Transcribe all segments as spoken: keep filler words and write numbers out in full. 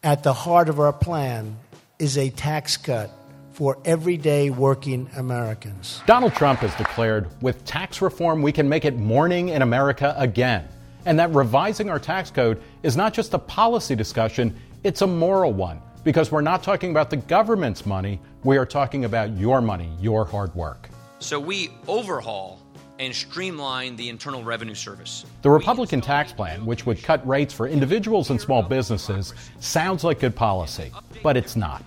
At the heart of our plan is a tax cut for everyday working Americans. Donald Trump has declared, with tax reform, we can make it morning in America again. And that revising our tax code is not just a policy discussion, it's a moral one. Because we're not talking about the government's money, we are talking about your money, your hard work. So we overhaul and streamline the Internal Revenue Service. The Republican tax plan, which would cut rates for individuals and small businesses, sounds like good policy, but it's not.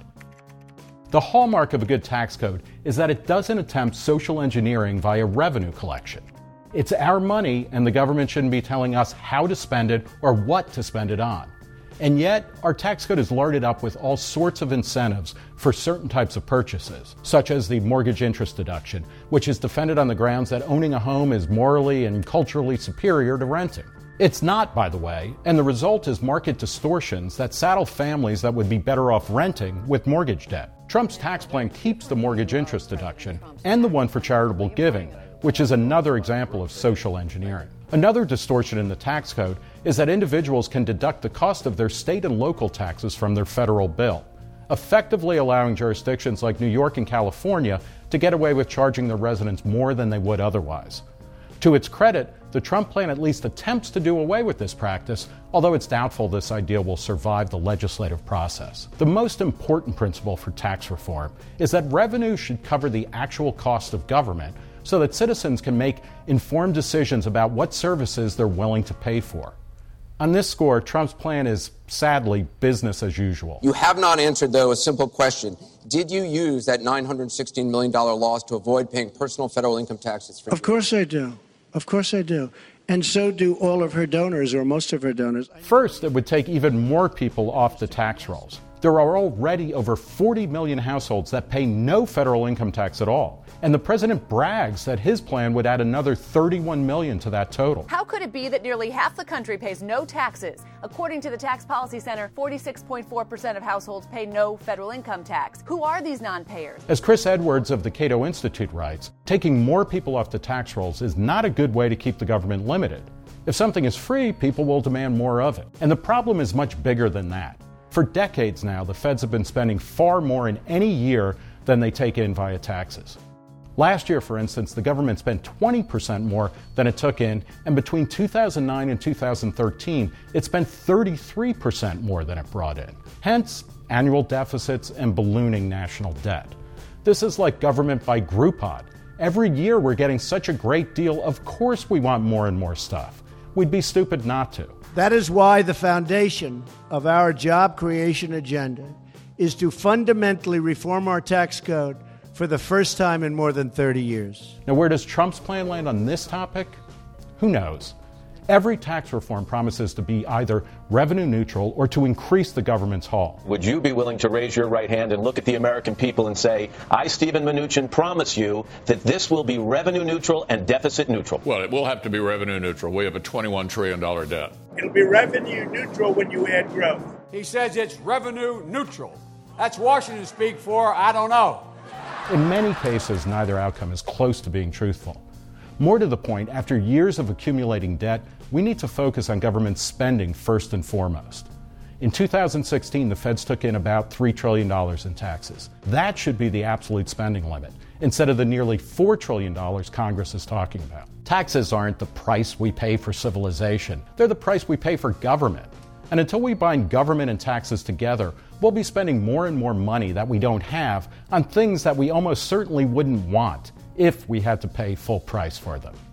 The hallmark of a good tax code is that it doesn't attempt social engineering via revenue collection. It's our money, and the government shouldn't be telling us how to spend it or what to spend it on. And yet, our tax code is larded up with all sorts of incentives for certain types of purchases, such as the mortgage interest deduction, which is defended on the grounds that owning a home is morally and culturally superior to renting. It's not, by the way, and the result is market distortions that saddle families that would be better off renting with mortgage debt. Trump's tax plan keeps the mortgage interest deduction and the one for charitable giving, which is another example of social engineering. Another distortion in the tax code is that individuals can deduct the cost of their state and local taxes from their federal bill, effectively allowing jurisdictions like New York and California to get away with charging their residents more than they would otherwise. To its credit, the Trump plan at least attempts to do away with this practice, although it's doubtful this idea will survive the legislative process. The most important principle for tax reform is that revenue should cover the actual cost of government so that citizens can make informed decisions about what services they're willing to pay for. On this score, Trump's plan is, sadly, business as usual. You have not answered, though, a simple question. Did you use that nine hundred sixteen million dollars loss to avoid paying personal federal income taxes? Of course I do. Of course I do. And so do all of her donors, or most of her donors. First, it would take even more people off the tax rolls. There are already over forty million households that pay no federal income tax at all. And the president brags that his plan would add another thirty-one million to that total. How could it be that nearly half the country pays no taxes? According to the Tax Policy Center, forty-six point four percent of households pay no federal income tax. Who are these non-payers? As Chris Edwards of the Cato Institute writes, taking more people off the tax rolls is not a good way to keep the government limited. If something is free, people will demand more of it. And the problem is much bigger than that. For decades now, the feds have been spending far more in any year than they take in via taxes. Last year, for instance, the government spent twenty percent more than it took in, and between two thousand nine and two thousand thirteen, it spent thirty-three percent more than it brought in. Hence, annual deficits and ballooning national debt. This is like government by Groupon. Every year we're getting such a great deal, of course we want more and more stuff. We'd be stupid not to. That is why the foundation of our job creation agenda is to fundamentally reform our tax code for the first time in more than thirty years. Now, where does Trump's plan land on this topic? Who knows? Every tax reform promises to be either revenue neutral or to increase the government's haul. Would you be willing to raise your right hand and look at the American people and say, I, Stephen Mnuchin, promise you that this will be revenue neutral and deficit neutral? Well, it will have to be revenue neutral. We have a twenty-one trillion dollars debt. It'll be revenue neutral when you add growth. He says it's revenue neutral. That's Washington speak for, I don't know. In many cases, neither outcome is close to being truthful. More to the point, after years of accumulating debt, we need to focus on government spending first and foremost. In two thousand sixteen, the feds took in about three trillion dollars in taxes. That should be the absolute spending limit, instead of the nearly four trillion dollars Congress is talking about. Taxes aren't the price we pay for civilization. They're the price we pay for government. And until we bind government and taxes together, we'll be spending more and more money that we don't have on things that we almost certainly wouldn't want if we had to pay full price for them.